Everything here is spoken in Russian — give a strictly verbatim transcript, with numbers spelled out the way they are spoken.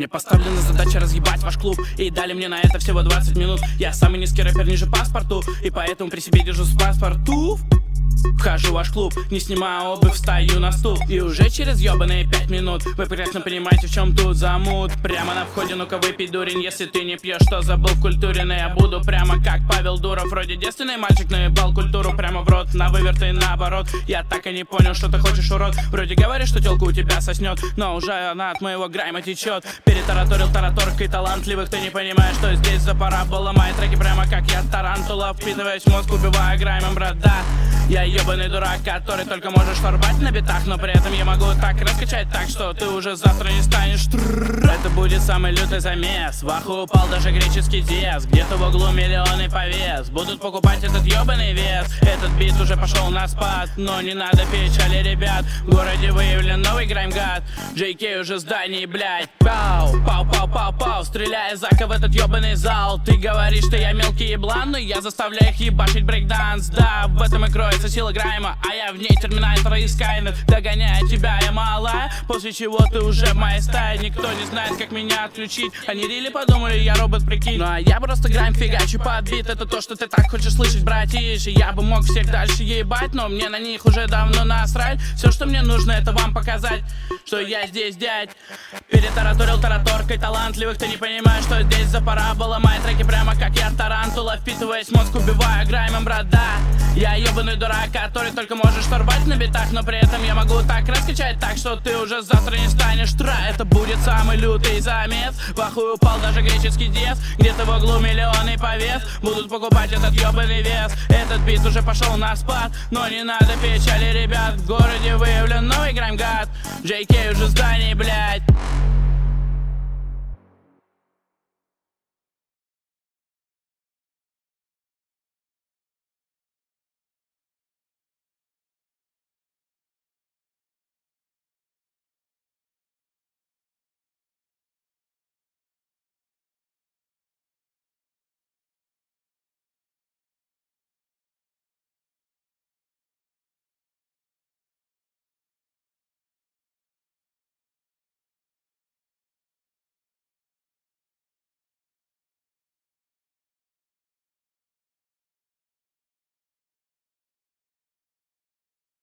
поставлена задача разъебать ваш клуб, и дали мне на это всего двадцать минут. Я самый низкий рэпер ниже паспорту, и поэтому при себе держу с паспорту. Вхожу в ваш клуб, не снимаю обувь, встаю на стул. И уже через ебаные пять минут вы прекрасно понимаете, в чем тут замут. Прямо на входе, ну-ка выпей, дурень. Если ты не пьешь, что забыл в культуре. Но я буду прямо как Павел Дуров. Вроде девственный мальчик, наебал культуру прямо в рот. На выверт и наоборот. Я так и не понял, что ты хочешь, урод. Вроде говоришь, что телка у тебя соснет, но уже она от моего грайма течет. Перетараторил тараторкой талантливых. Ты не понимаешь, что здесь за парабола. Мои треки прямо как я тарантула. Впитываясь в мозг, убивая граймом, брат, да. Я ебаный дурак, который только можешь торбать на битах, но при этом я могу так раскачать так, что ты уже завтра не станешь. Это будет самый лютый замес. В аху упал даже греческий диез. Где-то в углу миллионы повес. Будут покупать этот ебаный вес. Этот бит уже пошел на спад, но не надо печали, ребят. В городе выявлен новый граймгад. джей кей уже в здании, блядь. Пау, пау, пау, пау, пау. Стреляя зака в этот ебаный зал. Ты говоришь, что я мелкий еблан, но я заставляю их ебашить брейкданс. Да, в этом и кроется сила грайма, а я в ней терминатора и скайнет. Догоняя тебя, я малая, после чего ты уже в моей стае. Никто не знает, как меня отключить. Они рили подумали, я робот, прикинь. Ну а я просто грайм фигачу под бит. Это то, что ты так хочешь слышать, братиш. И я бы мог всех дальше ебать, но мне на них уже давно насрать. Все, что мне нужно, это вам показать, что я здесь, дядь. Перетараторил тараторкой талантливых. Ты не понимаешь, что здесь за парабола. Мои треки прямо как я тарантула. Впитываясь в мозг, убивая граймом, брат, да. Я ебаный дурак, который только можешь торбать на битах, но при этом я могу так раскачать так, что ты уже завтра не станешь тра. Это будет самый лютый замес. В ахуй упал даже греческий диез. Где-то в углу миллионы повес. Будут покупать этот ебаный вес. Этот бит уже пошел на спад, но не надо печали, ребят. В городе выявлен новый граймгад. джей кей уже в здании, блядь.